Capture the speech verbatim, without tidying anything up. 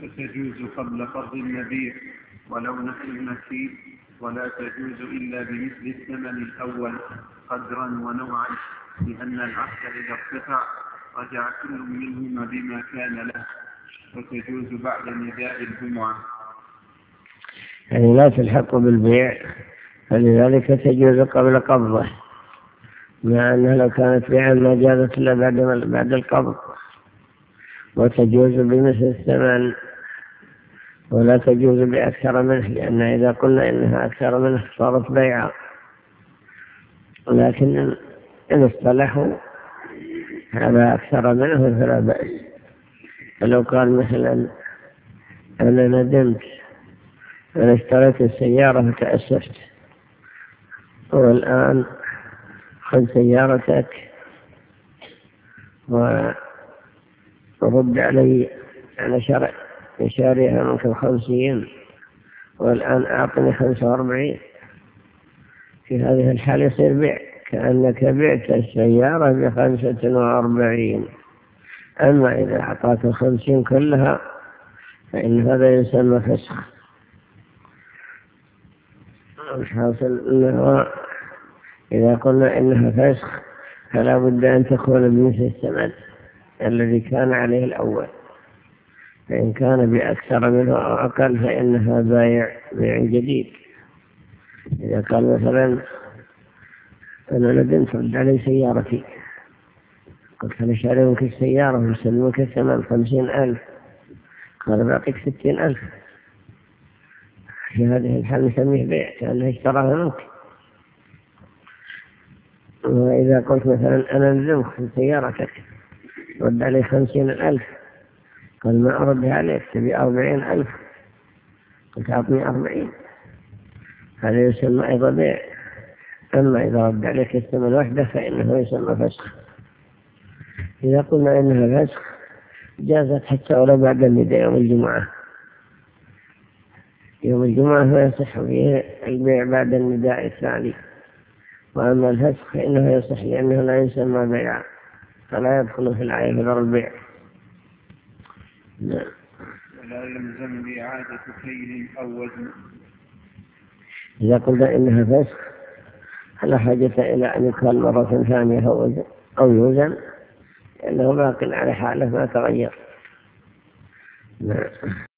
فتجوز قبل قبض المبيع ولو نفس المكي، ولا تجوز إلا بمثل الثمن الأول قدرا ونوعا، لأن العقد إذا ارتفع رجع كل منهما بما كان له، وتجوز بعد نداء الجمعة. يعني لا تلحق بالبيع، فلذلك تجوز قبل قبضه، مع أنها لو كانت بيعا ما جازت إلا بعد القبض. وتجوز بمثل الثمن، ولا تجوز بأكثر منه، لأن إذا قلنا إنها أكثر منه صارت بيعا. لكن إن اصطلحوا هذا أكثر منه فلا بأس. فلو قال مثلا أنا ندمت، أنا اشتريت السيارة فتأسفت، والآن خذ سيارتك ورد علي، أنا شرع شاريها منك خمسين والآن أعطني خمسة واربعين. في هذه الحالة يصير بيع، كأنك بعت السيارة بخمسة واربعين. أما إذا أعطاك الخمسين كلها فإن هذا يسمى فسخ. الحاصل أنه إذا قلنا إنها فسخ فلا بد أن تكون بمثل الثمن الذي كان عليه الأول، فإن كان بأكثر منه أو أقل فإنها بايع بيع جديد. إذا قال مثلا أنا ندمت رد علي سيارتي، قلت أنا شاري منك السيارة ومسلمك الثمن خمسين ألف، قال بعطيك ستين ألف. في هذه الحال نسميه بيع كأنه اشتراها منك. وإذا قلت مثلا أنا ندمت في سيارتك رد علي خمسين ألف، قال ما أرد عليك تبي أربعين ألف، قلت أعطني أربعين، هذا يسمى أيضا بيع. أما إذا رد عليك الثمن وحده فإنه يسمى فسخ. إذا قلنا إنها فسخ جازت حتى ولو بعد النداء يوم الجمعة. يوم الجمعة هو يصح فيه البيع بعد النداء الثاني، وأما الفسخ فإنه يصح لأنه لا يسمى بيعا، فلا يدخل في الآية غير البيع. ولا يلزم بإعادة كيل أو وزن. إذا قلنا إنها فسخ فلا حاجة إلى أن يقال مرة ثانية أو يوزن، لأنه باق على حاله ما تغير.